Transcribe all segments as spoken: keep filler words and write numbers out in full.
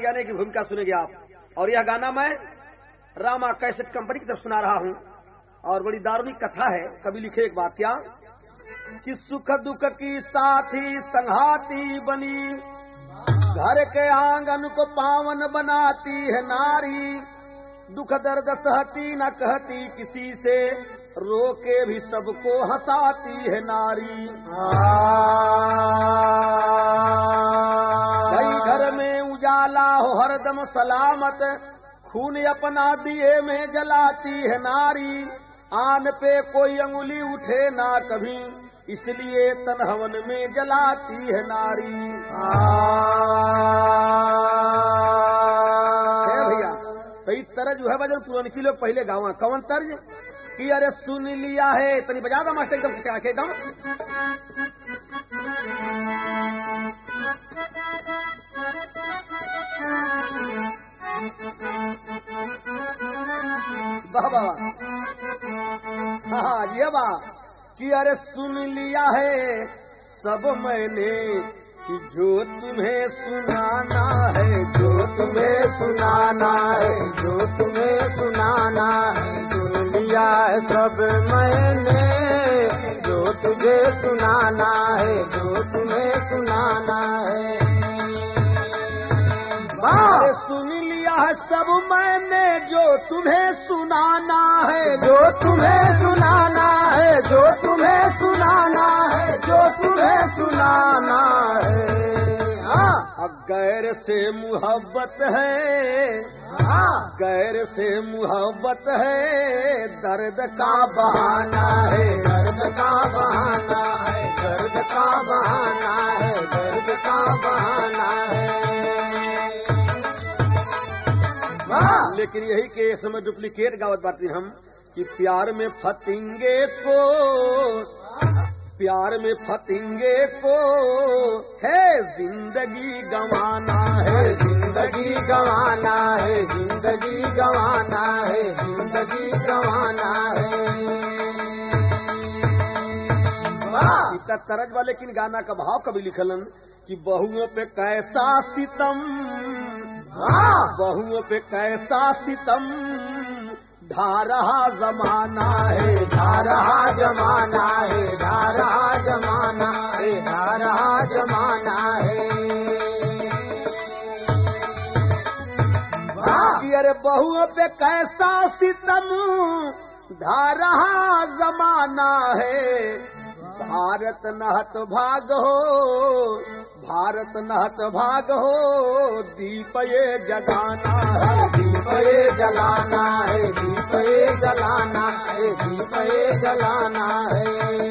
गाने की भूमिका सुनेंगे आप। और यह गाना मैं रामा कैसेट कंपनी की तरफ सुना रहा हूँ और बड़ी दारुणी कथा है। कभी लिखे एक बात क्या कि सुख दुख की साथी संघाती बनी, घर के आंगन को पावन बनाती है नारी, दुख दर्द सहती न कहती किसी से, रोके भी सबको हंसाती है नारी। कई घर में उजाला हो हरदम सलामत, खून अपना दिए में जलाती है नारी, आन पे कोई अंगुली उठे ना कभी, इसलिए तन हवन में जलाती है नारी। भैया तो इस तरह जो है भजन पुरानी लोग पहले गाँव कौन तर्ज कि अरे सुन लिया है, तनी बजा दो मास्टर एकदम खिंचा के एकदम। वाह वाह हाँ ये बा कि अरे सुन लिया है सब मैंने कि जो तुम्हें सुनाना है, जो तुम्हें सुनाना है, जो तुम्हें सुनाना है, सुन लिया है सब मैंने, जो तुझे सुनाना है, जो तुम्हें सुनाना है। अरे सुन लिया है सब मैंने, जो तुम्हें सुनाना है, जो तुम्हें सुनाना है, जो तुम्हें सुनाना है, जो तुम्हें सुनाना है। गैर से मुहब्बत है, गैर से मुहब्बत है, दर्द का बहाना है, दर्द का बहाना है, दर्द का बहाना है, दर्द का बहाना है। लेकिन यही के समय डुप्लीकेट गावत बाती हम कि प्यार में फतिंगे को, प्यार में फतिंगे को है जिंदगी गंवाना है, जिंदगी गंवाना है, जिंदगी गंवाना है, जिंदगी गंवाना है। इतना तरज वाले लेकिन गाना का भाव कभी लिखलन कि बहुओं पे कैसा सितम, बहुओं पे कैसा सितम ढा रहा जमाना है, ढा रहा जमाना है, ढा रहा जमाना है, ढा रहा जमाना है। कि अरे बहुओं पे कैसा सितम ढा रहा जमाना है, भारत नहत भाग हो, भारत नहत भाग हो, दीप ये जगाना है, दीप ये जलाना है, दीप ये जलाना है, दीप ये जलाना है।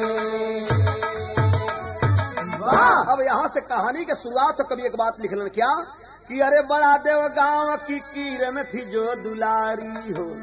अब यहाँ से कहानी की शुरुआत तो कभी एक बात लिखलन क्या कि अरे बड़ा देव गांव की किरण थी जो दुलारी हो,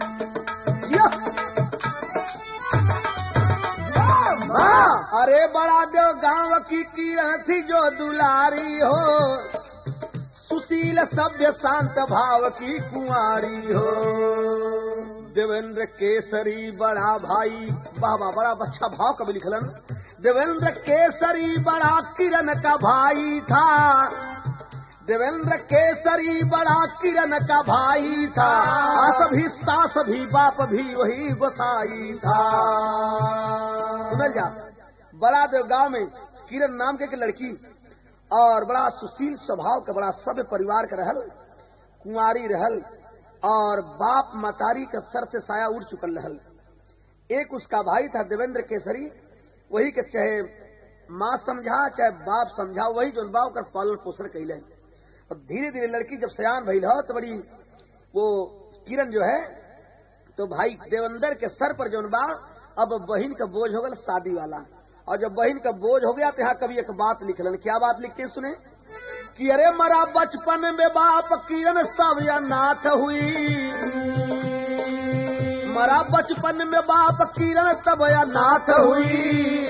अरे बड़ा देव गांव की किरण थी जो दुलारी हो, सुशील सभ्य शांत भाव की कुंवारी हो, देवेंद्र केसरी बड़ा भाई, बाबा बड़ा अच्छा भाव कभी लिखलन, देवेंद्र केसरी बड़ा किरण का भाई था, देवेंद्र केसरी बड़ा किरण का भाई था, सास भी सास भी बाप भी वही गोसाई था। सुनल जा बड़ा देव गांव में किरण नाम के, के लड़की और बड़ा सुशील स्वभाव का बड़ा सभ्य परिवार का रहल, कुंवारी रहल और बाप मतारी का सर से साया उड़ चुकल रहल। एक उसका भाई था देवेंद्र केसरी, वही के चाहे माँ समझा चाहे बाप समझा, वही जो बाप कर पालन पोषण कैले। और धीरे धीरे लड़की जब सयान भइल हो तो बड़ी वो किरण जो है तो भाई देवेंद्र के सर पर जो बा अब बहन का बोझ हो गया शादी वाला, और जब बहन का बोझ हो गया तो यहाँ कभी एक बात लिखलन, क्या बात लिखते हैं सुने कि अरे मरा बचपन में बाप किरण सब अनाथ हुई, मरा बचपन में बाप किरण तब अनाथ हुई,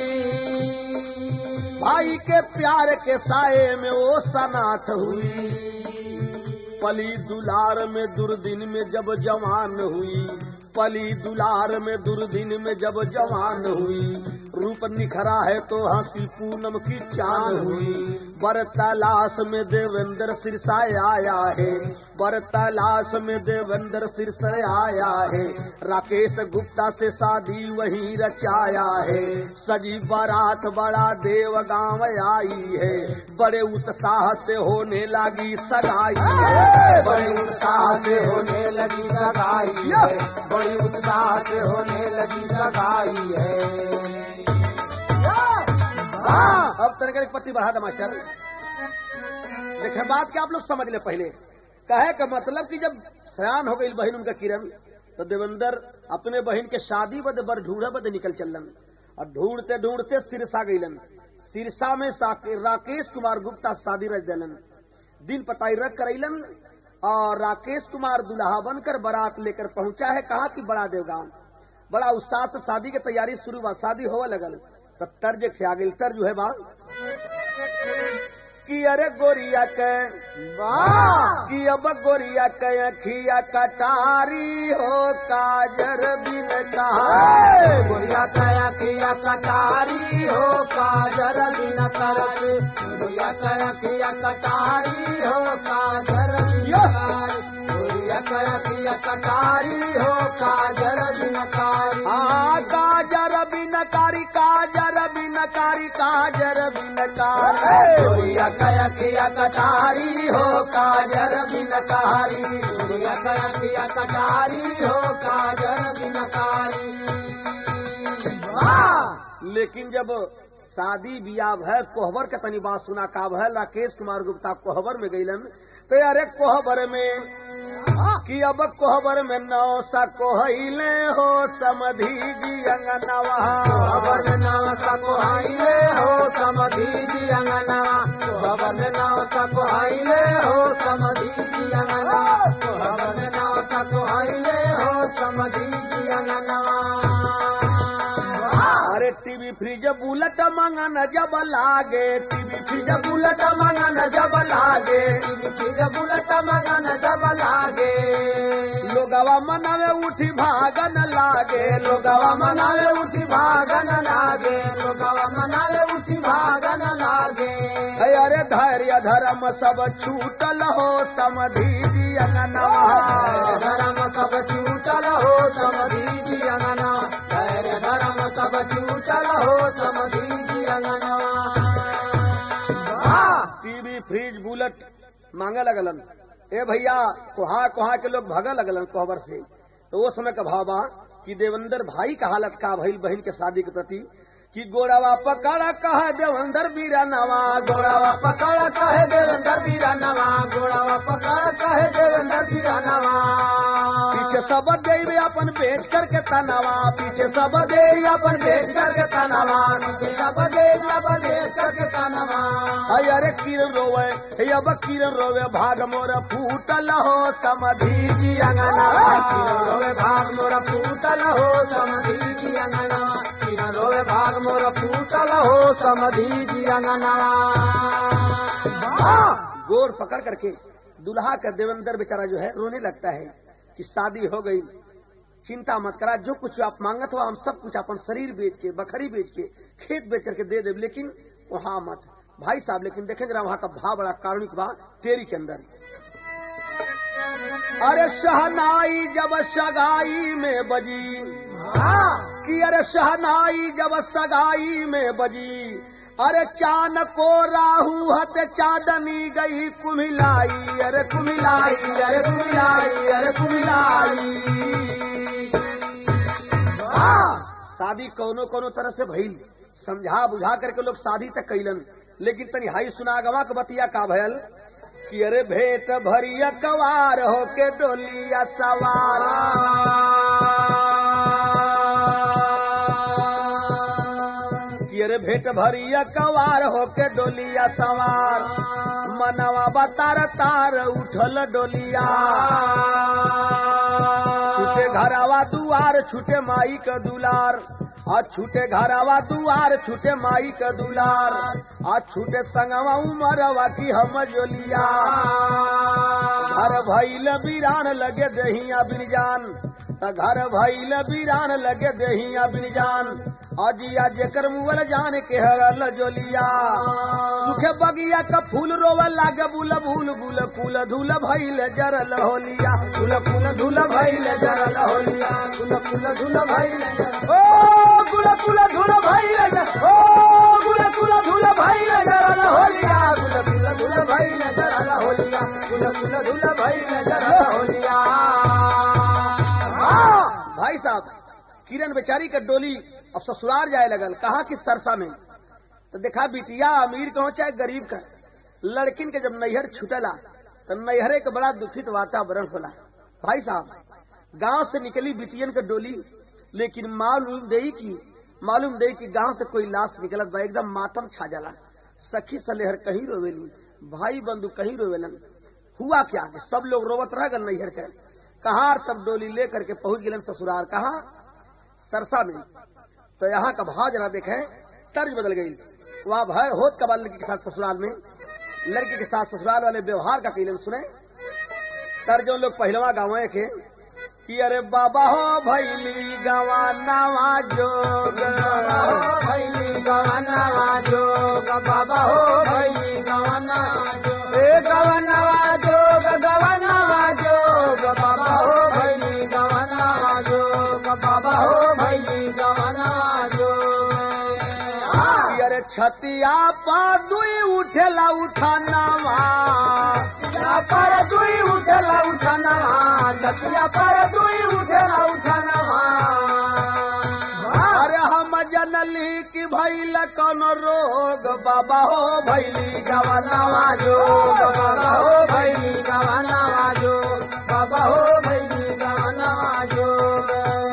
भाई के प्यार के साये में वो सनाथ हुई, पली दुलार में दुर्दिन में जब जवान हुई, पली दुलार में दुर्दिन में जब जवान हुई, रूप निखरा है तो हंसी पूनम की चांद हुई, बर तलाश में देवेंद्र सिरसा आया है, बर तलाश में देवेंद्र सिरसा आया है। राकेश गुप्ता से शादी वही रचाया है, सजी बारात बड़ा देव गांव आई है। बड़े उत्साह से होने लगी सगाई है, बड़े उत्साह से होने लगी सगाई है, बड़ी उत्साह से होने लगी सगाई है। हाँ, अब तरह एक पत्ती बढ़ा दे मास्टर। देखे बात क्या आप लोग समझ ले। पहले कहे का मतलब कि जब सयान हो गई बहन उनका किरण, तो देवेंद्र अपने बहन के शादी बद बर ढूंढे बद निकल चलन, और ढूंढते ढूंढते सिरसा गईलन। सिरसा में राकेश कुमार गुप्ता शादी रच दिलन, दिन पताई रख करैलन, और राकेश कुमार दुल्हा बनकर बारात लेकर पहुंचा है कहा कि बड़ा देव गांव। बड़ा उत्साह से शादी की तैयारी शुरू हुआ, शादी होवा लगल। तब तर्ज आ गई, तर्ज जो है बा कि अरे गोरिया के कि अब गोरिया के अखिया कटारी हो काजर बिन कहा, गोरिया के अखिया कटारी हो काजर बिन करत, गोरिया के अखिया कटारी हो काजर बिन करत, गोरिया के अखिया कटारी हो काजर बिन कारी। हाँ काजर बिन कारी, काजर बिन कारी, काजर बिन कारी, गोरिया के अखिया कटारी हो काजर बिन कारी, गोरिया के अखिया कटारी हो काजर बिन कारी। लेकिन जब शादी बियाह है कोहबर के तनी बात सुना का है। राकेश कुमार गुप्ता कोहबर में गईलन, तो अरे कोहबर में कि अब कोहबर में नौ सा कोहले हो समधी जी अंगनवा, कोहबर में नौ सा कोहले हो समधी जी अंगनवा, कोहबर में नौ सा कोहले हो समधी जी अंगनवा, कोहबर में नौ सा कोहले हो समधी जी अंगनवा। अरे टीवी फ्रिज बुलेट मंगन जब लागे, टीवी फ्रिज बुलेट मंगन जब लागे, टीवी फ्रिज बुलेट मंगन जब लागे, लोगवा मनावे उठी भागन लागे, लोगवा मनावे उठी भागन लागे, लोगवा मनावे उठी भागन लागे। अरे धैर्य धर्म सब छूटल हो समधी जी अंगनवा, धर्म सब छूटल हो समधी जी अंगनवा, धैर्य धर्म सब छूटल हो समधी जी अंगनवा। टीवी फ्रिज बुलेट मांगे लगलन। ए भैया कोहा कोहा के लोग भागा लगलन कोहबर से। तो वो समय का भावा कि देवेंद्र भाई का हालत का भइल बहन के शादी के प्रति कि गोड़ावा पकड़ा कहा देवेंद्र बीरानवा, गोड़ावा पकड़ कहे देवेंद्र बीरानवा, गोड़ावा पकड़ कहे देवेंद्र बीरानवा। पीछे सब देवे अपन बेच करके तनावा, पीछे सब दे अपन बेच करके तनावा, पीछे सब दे अपन बेच करके तनावा। अरे किरण रोवे हे अब किरण रोवे भाग मोर फूटल हो समधी जी अंगनवा, किरण रोवे भाग मोर फूटल हो समधी जी अंगनवा, किरण रोवे भाग मोर फूटल हो समधी जी अंगनवा। गोर पकड़ करके दुल्हा का देवेंद्र बेचारा जो है रोने लगता है कि शादी हो गई, चिंता मत करा, जो कुछ आप मांगत हो हम सब कुछ अपन शरीर बेच के, बखरी बेच के, खेत बेच करके दे दे, लेकिन वहां मत भाई साहब। लेकिन देखें जरा वहां का भाव बड़ा कारुणिक बा तेरी के अंदर। अरे शहनाई जब सगाई में बजी, कि अरे शहनाई जब सगाई में बजी, अरे चान को राहु हत चांदनी गई कुमिलाई, अरे कुमिलाई, अरे कुमिलाई, अरे कुमिलाई। शादी कोनो कोनो तरह से भइल, समझा बुझा करके लोग शादी तक कैलन। लेकिन तनी हाई सुनागवा के बतिया का भयल कि अरे भेंट भरिया कवार होके डोलिया सवार, कि अरे भेंट भरिया कवार होके डोलिया सवार, मनवा बतार तार उठल डोलिया, छूटे घरवा दुआर छूटे माई का दुलार, आ छूटे घरवा दुआर छूटे माई का दुलार, आ छूटे संगवा उमरवा की हम जोलिया, घर भइल बीरान लगे दहिया बिरजान, त घर भइल बीरान लगे देहिया बिन जान अजिया जेकर मुअल जान के हरल जोलिया सुखे बगिया का फूल रोवल लागे बुल भूल गुल कुल धूल भइल जरल होलिया कुल कुल धूल भइल जरल होलिया कुल कुल धूल भइल ओ कुल कुल धूल भइल ओ कुल कुल धूल भइल जरल होलिया कुल कुल धूल भइल जरल होलिया कुल कुल धूल भइल जरल होलिया। भाई साहब किरण बेचारी का डोली अब ससुराल जाए लगल कहा कि सरसा में तो देखा बिटिया अमीर का हो चाहे गरीब का लड़किन के जब नैहर छुटला तो नैहरे के बड़ा दुखित वातावरण होला। भाई साहब गांव से निकली बिटियन का डोली लेकिन मालूम दे की मालूम दे कि गांव से कोई लाश निकलत बा एकदम मातम छा जाला। सखी सलेहर कहीं रोवेली भाई बंधु कहीं रोवेलन। हुआ क्या कि सब लोग रोवत रह गल नैहर के कहा सब डोली लेकर के पहुंच गिलन ससुराल कहा सरसा में। तो यहाँ का भाव जरा देखे तर्ज बदल गई। वहाँ भय होत का बाल लड़की के साथ ससुराल में लड़की के साथ ससुराल वाले व्यवहार का कैलन सुने। तर्जो लोग पहलवा गाँव के कि अरे बाबा हो भैली गवानावा जोग भैली गवानावा जोग बाबा हो भैली गवानावा जोग ए गवानावा जोग गवानावा जोग बाबा हो भैली गवानावा जोग बाबा हो भैली गवानावा जोग। अरे छतिया पा दुई उठेला उठानावा पर दुई उठेला उठानावा छतिया पर दुई उठेला उठानावा। अरे हम जनली की भैल कौन रोग बाबा हो भैली गवानावा जोग बाबा हो भैली गवानावा जोग बाबा हो भैली गवानावा जोग।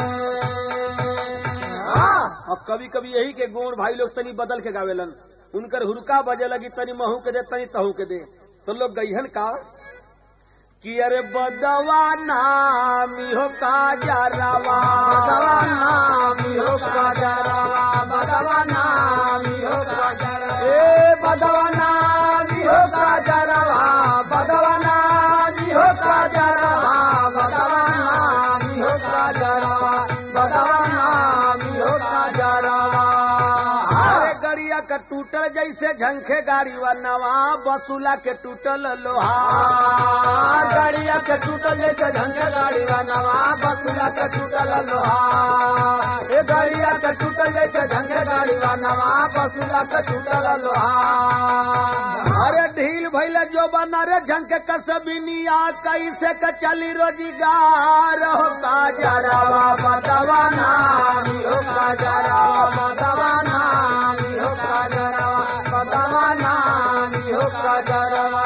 अब कभी कभी यही के गुण भाई लोग तनी बदल के गावेलन उनकर हुरका बजे लगी तनी महू के दे तनी तहू के दे तो लोग गईहन का कि अरे बदवा नामी हो का जरावा बदवा नामी हो का जरावा बदवा नामी हो का जरावा ए बदवा नामी हो का जरावा बदवा नामी हो का जरावा बदवा नामी हो का जरावा बदवा नामी हो का जरावा। अरे गड़िया का टूटल जैसे झंखे गाड़ी व नवा बसुला के टूटल लोहा गड़िया के टूटल जैसे झंखे गाड़ी व नवा बसुला के टूटल लोहा ए गड़िया के टूटल जैसे झंखे गाड़ी व नवा बसुला के टूटल लोहा। अरे ढील भैल जो बना रे झंखे कसबिनिया कैसे का चली रोजगार हो का जरावा बदवा नामी हो का जरावा बदवा नामी हो का जरावा बदवा नामी हो का जरावा।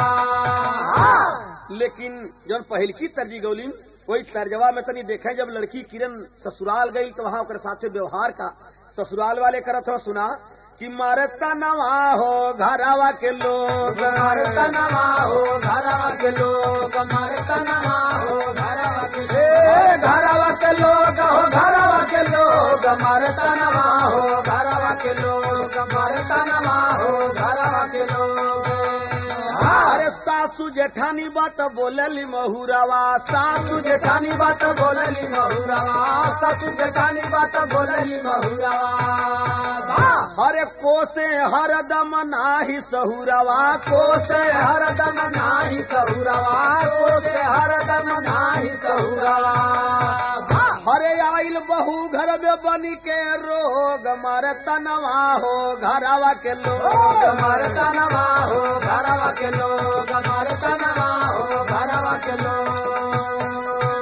लेकिन जब पहल की तर्जी गौलिन वही तर्जवा में तनी देखे जब लड़की किरण ससुराल गई तो वहाँ साथ व्यवहार का ससुराल वाले करत हो सुना कि मारता नवा हो घरावा के लोग मारता नवा हो घरावा के लोग मारता नवा हो घरावा के घरावा के लोग हो घरावा के लोग मारता नवा हो घरावा के लोग मारता नवा हो घरावा के लोग। अरे सासू जेठानी बात बोलली महुरावा सासू जेठानी बात बोलली महुरावा सासू जेठानी बात बोलली महुरावा। अरे कोसे हरदम नाही सहुरावा कोसे हरदम नाही सहुरावा कोसे हरदम नाही सहुरावा। अरे आइल बहू घर में बनी के रोग मरता नवा हो घरावा के लोग मरता नवा हो घरावा के लोग मरता नवा हो घरावा के लोग।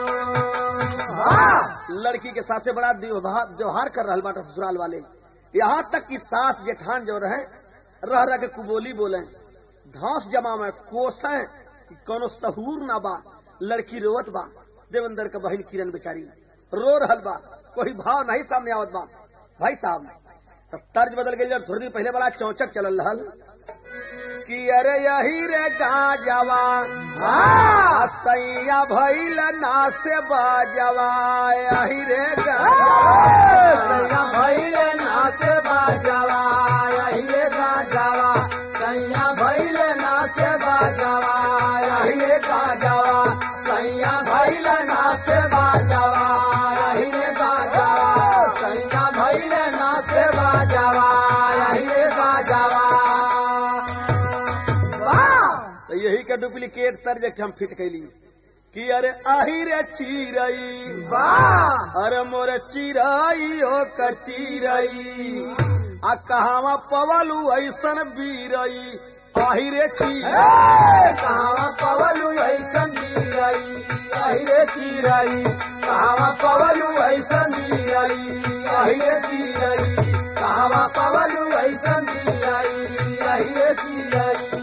लड़की के साथ बड़ा व्यवहार कर रहा बाटा ससुराल वाले यहाँ तक कि सास जेठान जो रहे रह रह के कुबोली बोले धौस जमा में कोसे कोनो सहूर ना बा लड़की रोवत बा देवेंद्र का बहन किरण बेचारी रो रहल बा कोई भाव नहीं सामने आवत बा। भाई साहब तो तर्ज बदल गई जब थोड़ी देर पहले बड़ा चौचक चलल रहल कि अरे यही रे गाजवा सैया भइल ना से बाजवा यही रे गाजवा भइल ना से बाजवा यही रे गाजवा सैया भइल ना से बाजवा यही रे गाजवा सैया भइल ना से बाजवा तो यही का डुप्लीकेट तर्ज एक हम फिट कैली कि अरे आही रे चिरई वाह अरे मोर चिरई ओ कचिरई आ कहावा पवलू ऐसन बीरई आही रे चिरई कहावा पवलू ऐसन चिरई आही रे चिरई कहावा पवलू ऐसन चिरई आही रे चिरई कहावा पवलू ऐसन चिरई आही रे चिरई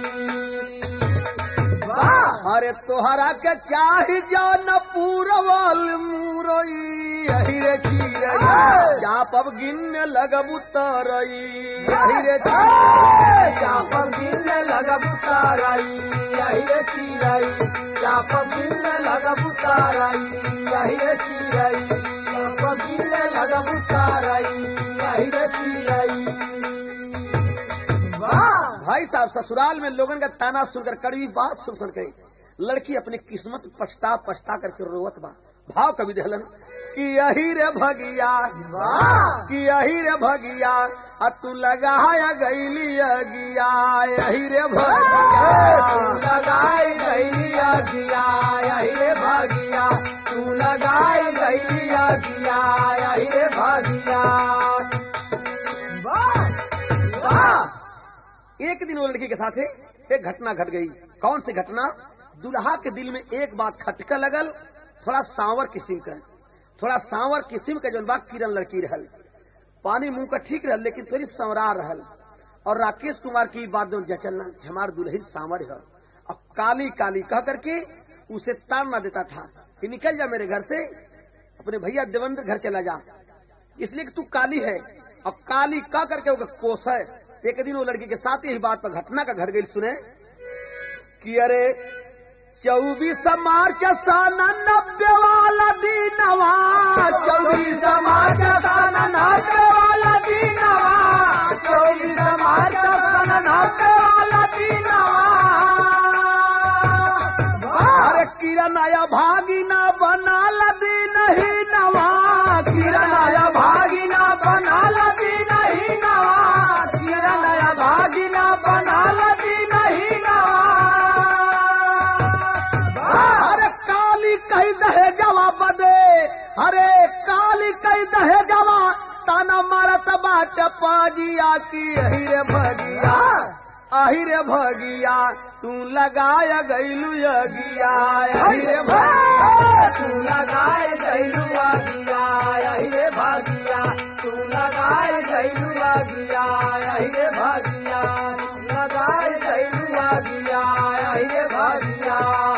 अरे तोहरा के चाही जान पूरवल मुरई अही रे चिरई चाप अब गिन लगबू तरई अही रे चिरई चाप गिन लगबू तरई अही रे चिरई चाप गिन लगबू तरई अही रे चिरई चाप गिन लगबू तरई अही रे चिरई। भाई साहब ससुराल में लोगन का ताना सुनकर कड़वी बात सुन सुन के लड़की अपनी किस्मत पछता पछता करके रोवत बा। भाव कवि दहलन कि यही रे भगिया कि यही रे भगिया आ तू लगाया गईली अगिया यही रे भगिया तू लगाई गईली अगिया यही रे भगिया तू लगाई गईली अगिया यही रे भगिया। एक दिन वो लड़की के साथ एक घटना घट गई। कौन सी घटना? दुल्हा के दिल में एक बात खटका लगल, थोड़ा सांवर किस्म का थोड़ा सांवर किस्म का जौन बा किरण लड़की रहल, पानी मुंह का ठीक रहल लेकिन थोड़ी संवरा रहल। और राकेश कुमार की बात जो जचलना हमार दुल्हन सांवर है अब काली काली कह करके उसे ताड़ना देता था कि निकल जा मेरे घर से, अपने भैया देवेंद्र घर चला जा, इसलिए कि तू काली है। अब काली कह करके वो कोस है। एक दिन वो लड़की के साथ यही बात पर घटना का घट गई। सुने कि अरे चौबीस मार्च सन नब्बे वाला दीनवा चौबीस मार्च सन नब्बे वाला दीनवा चौबीस मार्च सन नब्बे वाला दीनवा अरे किरण आया भागिना बना लदी नहीं नवा किरण आया भागिना बना लदी नहीं नवा किरण आया भागिना बना लदी नहीं नवा। अरे काली कही दहे जवाब दे, अरे काली कही दहे जवा ताना मारत बाट पाजिया की अही रे भगिया अही रे भगिया तू लगाया गईलू अगिया अही रे भगिया तू लगाए गईलू अगिया अही रे भगिया तू लगाए गईलू अगिया अही रे भगिया तू लगाए गईलू अगिया अही रे भगिया।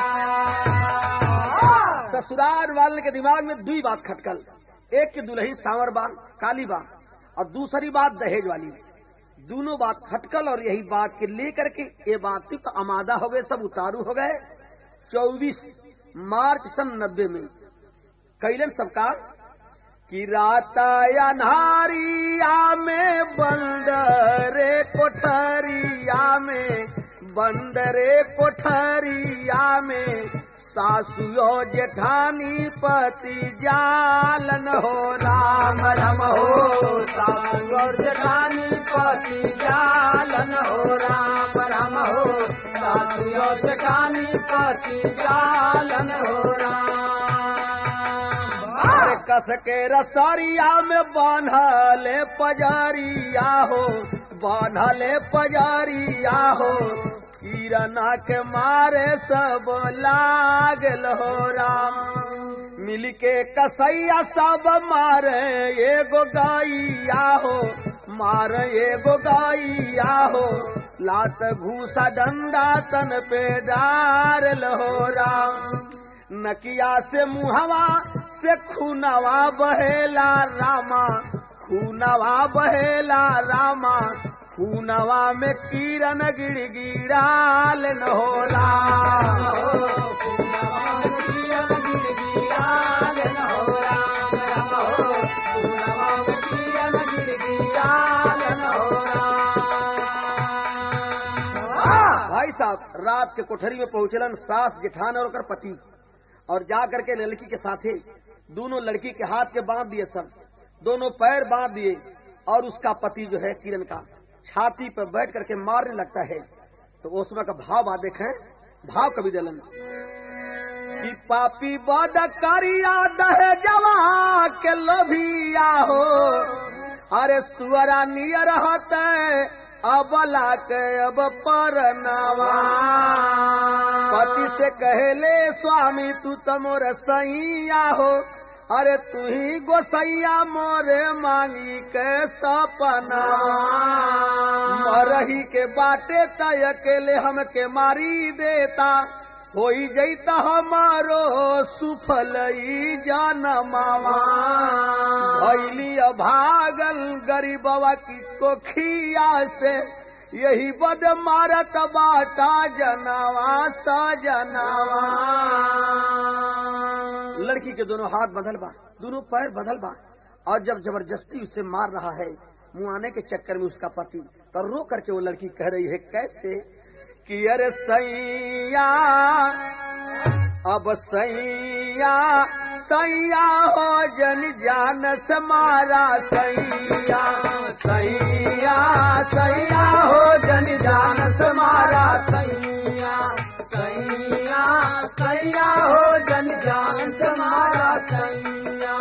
ससुराल वाले के दिमाग में दुई बात खटकल, एक की दुल्हन सांवर बा काली बा और दूसरी बात दहेज वाली। दोनों बात खटकल और यही बात के लेकर के ये बात तो आमादा हो गए, सब उतारू हो गए। चौबीस मार्च सन नब्बे में कैलन सबका कि रात अन्हारिया में बंदरे कोठरिया में बंदरे कोठरिया में सासुयो जेठानी पति जालन हो राम राम हो सासुयो जेठानी पति जालन हो राम राम हो सासुयो जेठानी पति जालन हो राम। अरे कस के रसरिया में बांधले पजरिया हो बांधले पजरिया हो किरणा के मारे सब लागल हो राम। मिल के कसैया सब मारे एगो गैया हो मारे एगो गैया हो लात घूसा डंडा तन पे डारल हो राम। नकिया से मुहवा से खूनवा बहेला रामा खूनवा बहेला रामा खूनवा में किरण गिड़गिड़ाल न हो राम खूनवा में किरण गिड़गिड़ाल न हो राम राम हो खूनवा में किरण गिड़गिड़ाल न हो राम। भाई साहब रात के कोठरी में पहुंचलन सास जेठान और ओकर पति और जा करके लड़की के साथे दोनों लड़की के हाथ के बांध दिए, सब दोनों पैर बांध दिए और उसका पति जो है किरण का छाती पर बैठ करके मारने लगता है। तो उसमें का भाव बात देखें भाव कवि दलन कि पापी बद करिया दहे जवा के लोभिया हो, अरे सुअरा नियर होते अबला के अब परनावा। पति से कहले स्वामी तू तो मोर सैया हो, अरे तू ही गोसैया मोरे मांगी के सपना। मरही के बाटे तय अकेले हमके मारी देता, होई जैता हमारो सुफलई जनमावा। भैली भागल गरीबवा की कोखिया से, यही बद मारत बाटा जनावा सजनावा। लड़की के दोनों हाथ बंधल बा, दोनों पैर बंधल बा, और जब जबरदस्ती उसे मार रहा है मुआने के चक्कर में उसका पति, तो रो करके वो लड़की कह रही है कैसे कि अरे सैया अब सैया सैया हो जन जान से मारा। सैया सैया सैया हो जन जान से मारा। सैया सैया सैया हो जन जान से मारा। सैया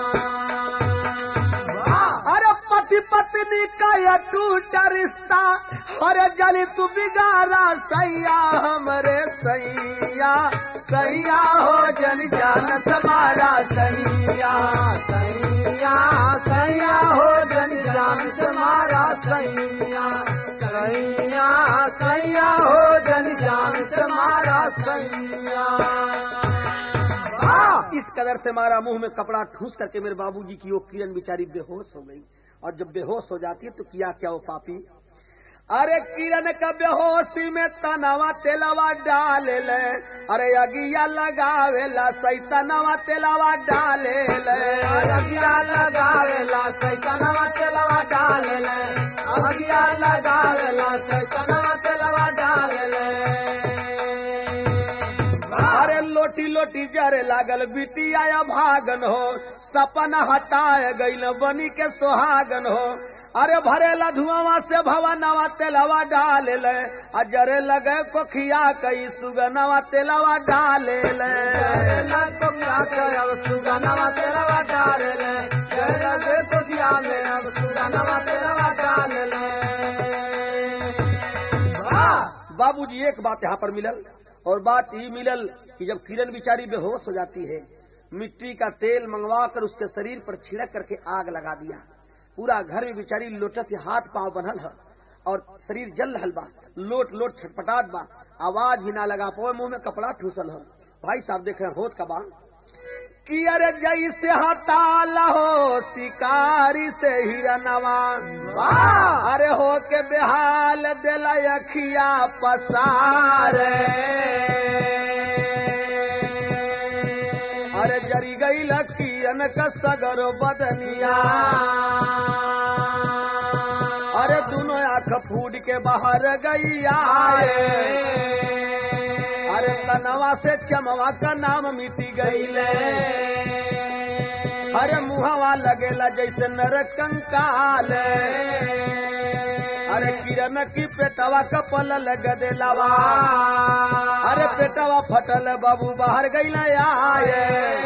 अरे पति पत्नी का यह टूटा रिश्ता, अरे जली तू बिगाड़ा। सैया हमरे सैया सैया हो जन जान समारा। सैया सैया सैया हो जन जान समारा। सैया सैया सैया हो जन जान समारा। सैया इस कदर से मारा, मुंह में कपड़ा ठूस करके मेरे बाबूजी की वो किरण बेचारी बेहोश हो गई। और जब बेहोश हो जाती है तो किया क्या वो पापी, अरे किरण का बेहोशी में तनावा तेलावा डाल ले। अरे अगिया लगावेला सैतनवा तेलावा डाले ले। अगिया लगावेला सैतनवा तेलावा डाल ले। अगिया लगावेला सैतनवा तेलावा डाल ले। अरे लोटी लोटी जरे लागल बिटिया भागन हो, सपना हटाए गईल बनी के सोहागन हो। अरे भरेला धुआं से भवनवा तेलवा डाल ले। अजरे लगे कोखिया कई सुगनवा तेलवा डाल ले। सुगनवा तेलवा डाल ले। कोखिया में अब सुगनवा तेलवा डाल ले। बाबूजी एक बात यहाँ पर मिलल, और बात ये मिलल कि जब किरण बिचारी बेहोश हो जाती है, मिट्टी का तेल मंगवा कर उसके शरीर पर छिड़क करके आग लगा दिया। पूरा घर में बिचारी लोटत हाथ पांव बनल है और शरीर जल रहल बा, लोट लोट छटपटात बा, आवाज ही ना लगा पावे, मुंह में कपड़ा ठूसल है। भाई साहब देखे होत का बा कि अरे जैसे हताला हो शिकारी से हिरनवा, अरे हो के बेहाल दिला अखिया पसारे। अरे जरी गई लकीरन का सगरो बदनिया, अरे दोनों आंख फूट के बाहर गई आए। अरे तनवा से चमवा का नाम मिटी गई ले। अरे मुहवा लगेला जैसे नर कंकाल। अरे किरण की पेटवा कपल लग देलावा, अरे पेटवा फटल बाबू बाहर गई आए।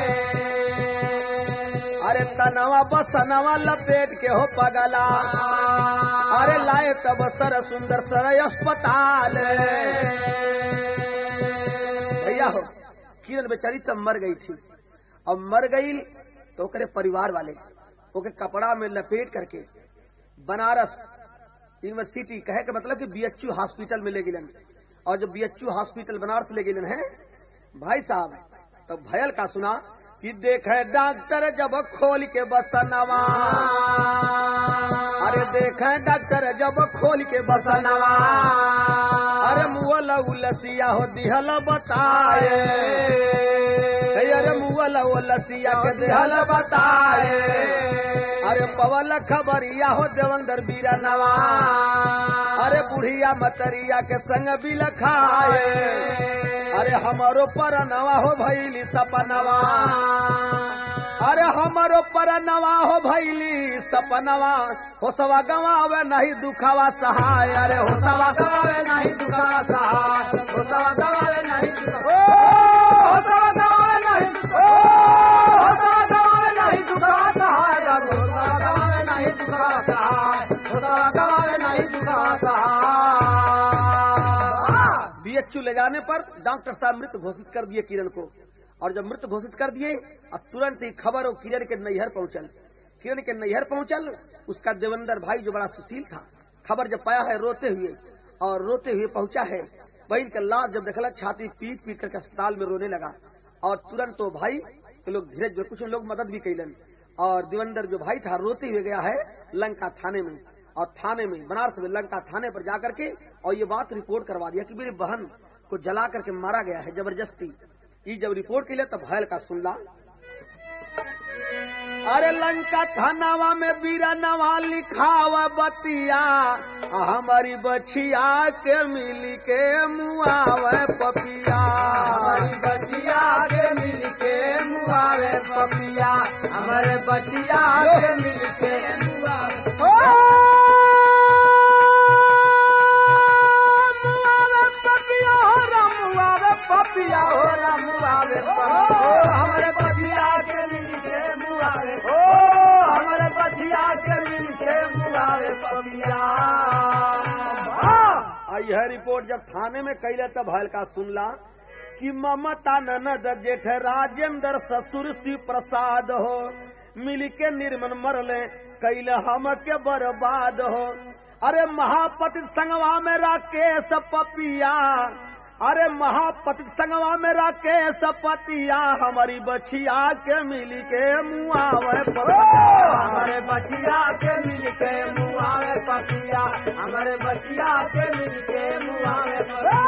अरे तनवा बसनवा लपेट के हो पगला, अरे लाए तब सर सुंदर सर अस्पताल। भैया हो किरण बेचारी तब मर गई थी, अब मर गई तो करे परिवार वाले ओके कपड़ा में लपेट करके बनारस यूनिवर्सिटी कहे के मतलब कि बीएचयू हॉस्पिटल में ले गिलन। और जब बीएचयू हॉस्पिटल बनारस ले गिलन है भाई साहब, तो भयल का सुना कि देखे डॉक्टर जब खोल के बसनवा, अरे देखे डॉक्टर जब खोल के बसनवा, अरे मुअल उलसिया हो दिहल बताए। अरे मुअल उलसिया के दिहल बताए। अरे पवल खबरिया हो देवंदर बीरा नवा, अरे बुढ़िया मतरिया के संग भी लखाए। अरे हमारो पर नवा हो भैली सपनवा, अरे हमारो पर नवा हो भैली सपनवा। हो सवा गवावे नहीं दुखावा सहाय, अरे हो सवा गवावे नहीं दुखावा सहाय, हो सवा गवावे नहीं पीछू ले जाने पर डॉक्टर साहब मृत घोषित कर दिए किरण को। और जब मृत घोषित कर दिए अब तुरंत ही खबर हो किरण के नैहर पहुंचल। किरण के नैहर पहुंचल, उसका देवेंद्र भाई जो बड़ा सुशील था, खबर जब पाया है रोते हुए और रोते हुए पहुंचा है। बहन का लाश जब देखला छाती पीट पीट करके अस्पताल में रोने लगा। और तुरंत तो भाई के लोग धीरे कुछ लोग मदद भी कैलन। और देवेंद्र जो भाई था रोते हुए गया है लंका थाने में, और थाने में बनारस में लंका थाने पर जाकर के और ये बात रिपोर्ट करवा दिया कि मेरी बहन को जला करके मारा गया है जबरदस्ती। ये जब रिपोर्ट के लिए तब भयल का सुनला। अरे लंका थानावा में बीरा नवा लिखावा बतिया, हमारी बछिया के मिली के मुआवे पपिया, हमारी बचिया के मिल के मुआवे पपिया, हमारे बचिया के मिल के मुआवे पपिया हो रमुआवे पपिया हो रमुआवे पपिया, हमारे बचिया के मिल के मुआवे हो, हमारे बचिया के मिल के मुआवे पपिया। आई है रिपोर्ट जब थाने में कैले तब हल्का सुनला कि ममता ननद जेठ राजेंद्र ससुर शिव प्रसाद हो, मिल के निर्मन मरले कैले हम के बर्बाद हो। अरे महापति संगवा में राकेश पपिया, अरे महापति संगवा में राकेश पतिया, हमारी बछिया के मिल के मुआवे पपिया, हमारे बचिया के मिल के मुआवे पपिया, हमारे बचिया के मिल के मुआवे पपिया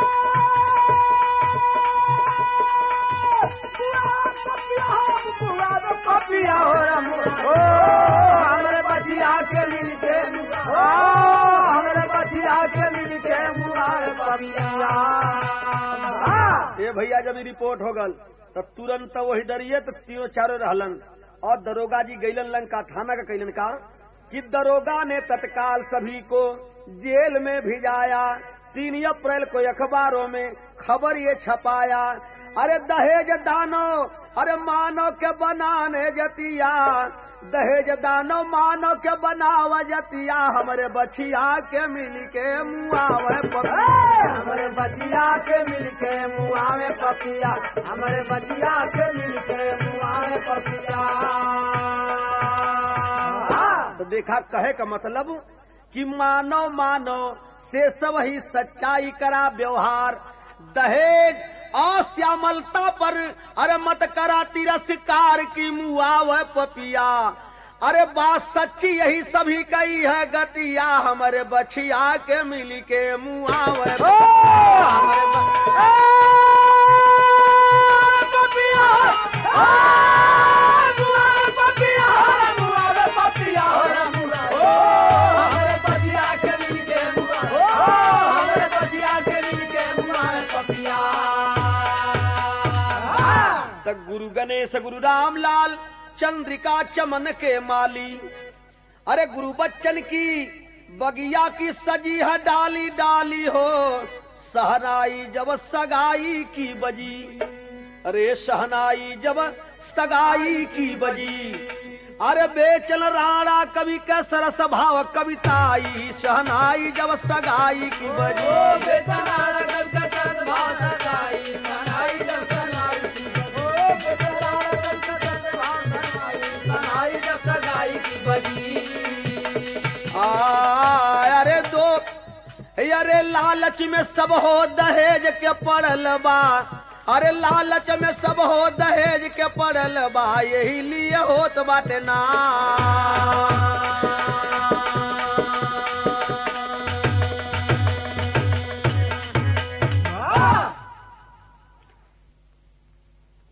पपिया हो रमु हो, हमारे बचिया के मिल के हो, हमारे बचिया के मिल के मुआवे पपिया। ये भैया जब रिपोर्ट हो गल तो तुरंत वही डरिए तो तीनों चारों रहलन। और दरोगा जी गैलन लंका थाना का कैलन का कि दरोगा ने तत्काल सभी को जेल में भिजाया। तीन अप्रैल को अखबारों में खबर ये छपाया, अरे दहेज दानो अरे मानो के बनाने जतिया, दहेज दानो मानो के बनावा जतिया, हमारे बछिया के मिल के मुआवे पपिया, हमारे बचिया के मिल के मुआवे पपिया, हमारे बचिया के मिल के मुआवे पपिया। तो देखा कहे का मतलब कि मानो मानो से सब ही सच्चाई करा व्यवहार, दहेज अश्यामलता पर अरे मत करा तिरस्कार की मुआवे पपिया। अरे बात सच्ची यही सभी कही है गतिया, हमारे बछिया के मिली के मुआवे पपिया पपिया मुआवे पपिया हो हमारे बचिया के मिल के मुआवे, हमारे बचिया के मिल के मुआवे पपिया। तक गुरु गणेश गुरु रामलाल चंद्रिका चमन के माली, अरे गुरु बच्चन की बगिया की सजी है डाली डाली हो, सहनाई जब सगाई की बजी, अरे सहनाई जब सगाई की बजी, अरे बेचल राणा कवि का सरस भाव कविताई, सहनाई जब सगाई की बजी, बेचल राणा कवि का सरस भाव सगाई, सहनाई जब सगाई की सगाई की बजी। अरे दो अरे लालच में सब हो दहेज के पड़ल बा, अरे लालच में सब हो दहेज के पड़ल बा, यही लिए होत बाटे ना।